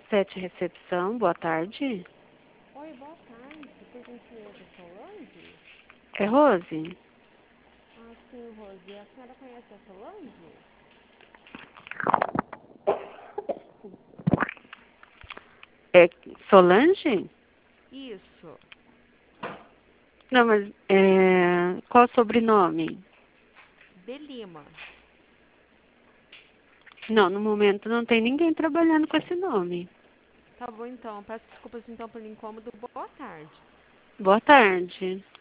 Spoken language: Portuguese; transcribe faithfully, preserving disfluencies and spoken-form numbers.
Sete Recepção, boa tarde. Oi, boa tarde. Por gentileza, Solange? É Rose? Ah, sim, Rose. A senhora conhece a Solange? É Solange? Isso. Não, mas é... qual o sobrenome? De Lima. Não, no momento não tem ninguém trabalhando com esse nome. Tá bom, então. Peço desculpas, então, pelo incômodo. Boa tarde. Boa tarde.